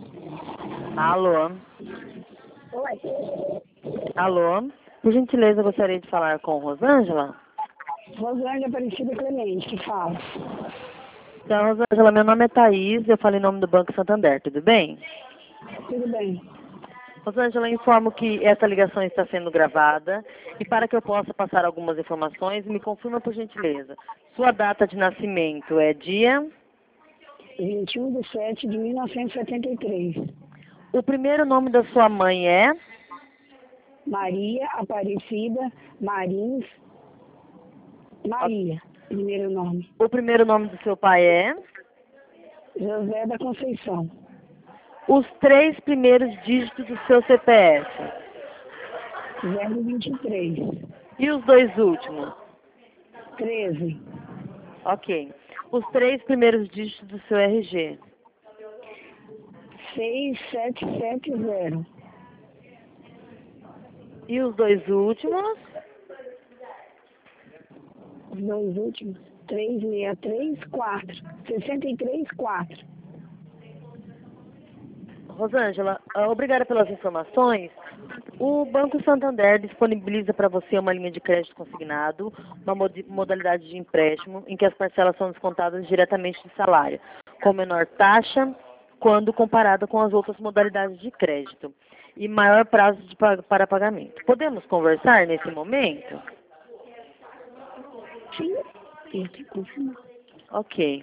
Alô? Oi. Alô? Por gentileza, eu gostaria de falar com Rosângela. Rosângela Aparecida Clemente, que fala. Então, Rosângela, meu nome é Thaís, eu falo em nome do Banco Santander, tudo bem? Tudo bem. Rosângela, eu informo que essa ligação está sendo gravada e para que eu possa passar algumas informações, me confirma por gentileza. Sua data de nascimento é dia? 21/7/1973. O primeiro nome da sua mãe é? Maria Aparecida Marins. Maria, primeiro nome. O primeiro nome do seu pai é? José da Conceição. Os 3 primeiros dígitos do seu CPF. 023. E os 2 últimos? 13. Ok. Os 3 primeiros dígitos do seu RG. 6770. E os 2 últimos? Os dois últimos. 363-4. 63-4. Rosângela, obrigada pelas informações. O Banco Santander disponibiliza para você uma linha de crédito consignado, uma modalidade de empréstimo, em que as parcelas são descontadas diretamente do salário, com menor taxa quando comparada com as outras modalidades de crédito, e maior prazo para pagamento. Podemos conversar nesse momento? Sim. Tem que confirmar. Ok.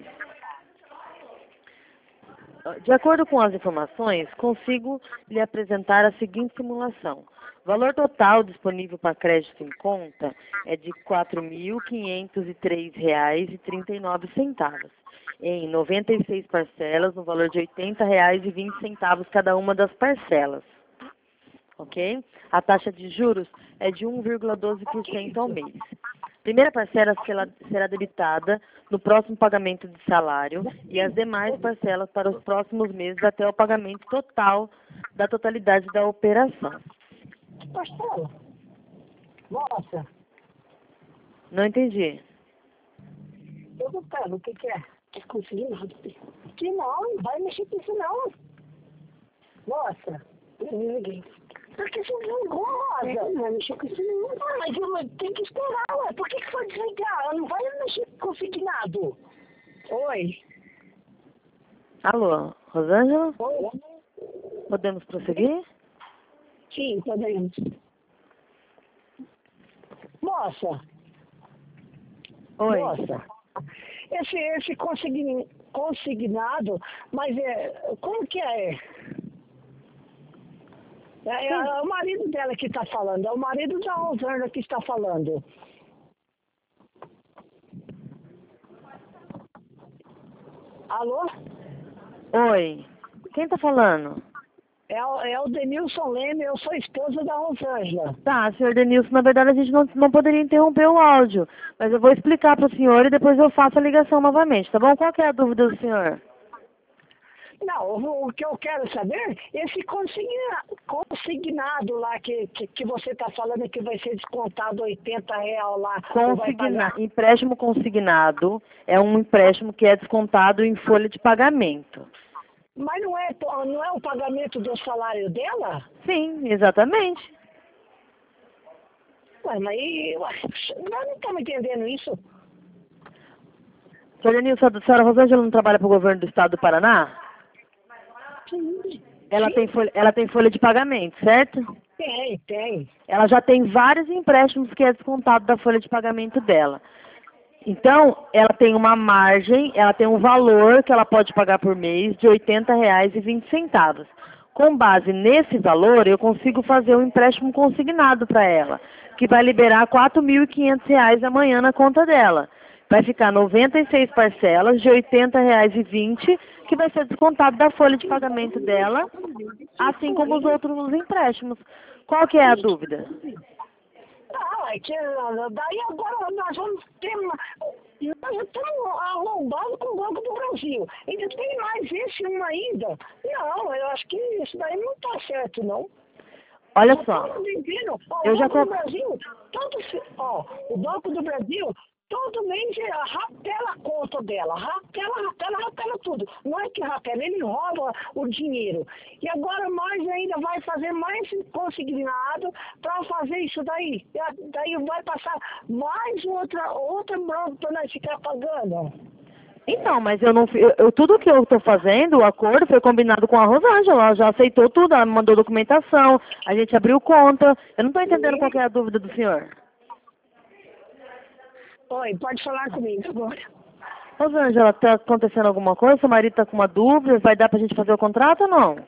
De acordo com as informações, consigo lhe apresentar a seguinte simulação. O valor total disponível para crédito em conta é de R$ 4.503,39, em 96 parcelas, no valor de R$ 80,20 cada uma das parcelas. Ok? A taxa de juros é de 1,12% ao mês. Primeira parcela será debitada no próximo pagamento de salário e as demais parcelas para os próximos meses até o pagamento total da totalidade da operação. Pastor, moça, Não entendi. perguntando o que é. Quer conseguir nada? Que não vai mexer com isso não. Moça, eu me liguei. Por que você desligou, Rosa? Não vai mexer com isso não. Ah, mas eu tenho que esperar, ué. Por que foi desligar? Ela não vai mexer com consignado. Oi. Alô, Rosângela? Oi. Podemos prosseguir? Sim, podemos. Moça. Oi. Moça. Esse consignado, mas como que é? É o marido dela que está falando, é o marido da Rosângela que está falando. Alô? Oi. Quem está falando? É o Denilson Leme, eu sou esposa da Rosângela. Tá, senhor Denilson, na verdade a gente não poderia interromper o áudio, mas eu vou explicar para o senhor e depois eu faço a ligação novamente, tá bom? Qual que é a dúvida do senhor? Não, o que eu quero saber, esse consignado lá que você está falando que vai ser descontado R$ 80 lá. Vai pagar. Empréstimo consignado é um empréstimo que é descontado em folha de pagamento. Mas não é o pagamento do salário dela? Sim, exatamente. Ué, mas nós não estamos entendendo isso. Senhor Denilson, a senhora Rosângela não trabalha para o governo do estado do Paraná? Sim. Ela tem folha de pagamento, certo? Tem. Ela já tem vários empréstimos que é descontado da folha de pagamento dela. Então, ela tem uma margem, ela tem um valor que ela pode pagar por mês de R$ 80,20. Com base nesse valor, eu consigo fazer um empréstimo consignado para ela, que vai liberar R$ 4.500 amanhã na conta dela. Vai ficar 96 parcelas de R$ 80,20, que vai ser descontado da folha de pagamento dela, assim como os outros empréstimos. Qual que é a dúvida? Daí agora nós vamos ter nós estamos arrombando com o Banco do Brasil. Ainda tem mais esse ainda. Não, eu acho que isso daí não está certo, não. Olha só. O Banco do Brasil, o Banco do Brasil todo mês rapela a conta dela, rapela tudo. Não é que rapela, ele rouba o dinheiro. E agora mais ainda vai fazer mais consignado para fazer isso daí. Daí vai passar mais outra bronca para nós ficar pagando. Então, mas eu não tudo que eu estou fazendo, o acordo foi combinado com a Rosângela, ela já aceitou tudo, ela me mandou documentação, a gente abriu conta. Eu não estou entendendo qual que é a dúvida do senhor. Oi, pode falar comigo agora. Rosângela, está acontecendo alguma coisa? Seu marido está com uma dúvida? Vai dar para a gente fazer o contrato ou não?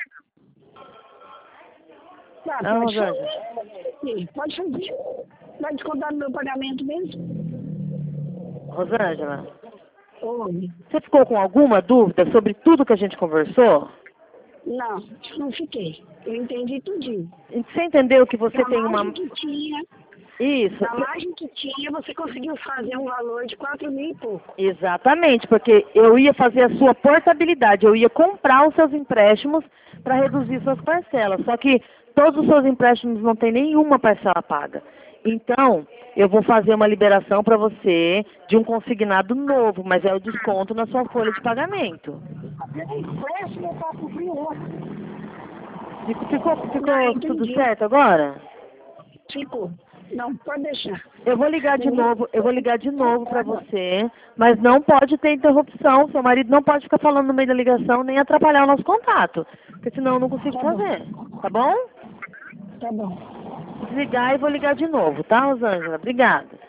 Tá, Não, pode Rosângela. fazer. Pode fazer. Vai descontar no meu pagamento mesmo? Rosângela, Oi. você ficou com alguma dúvida sobre tudo que a gente conversou? Não fiquei. Eu entendi tudinho. Você entendeu que você tem uma... Que tinha, Isso. na margem que tinha, você conseguiu fazer um valor de 4 mil e pouco. Exatamente, porque eu ia fazer a sua portabilidade, eu ia comprar os seus empréstimos para reduzir suas parcelas. Só que todos os seus empréstimos não tem nenhuma parcela paga. Então, eu vou fazer uma liberação para você de um consignado novo, mas é o desconto na sua folha de pagamento. Empréstimo é para cobrir outro. Ficou tudo certo agora? Ficou. Não, pode deixar. Eu vou ligar de novo para você, mas não pode ter interrupção. Seu marido não pode ficar falando no meio da ligação nem atrapalhar o nosso contato, porque senão eu não consigo fazer. Tá bom? Tá bom. Desligar e vou ligar de novo, tá, Rosângela? Obrigada.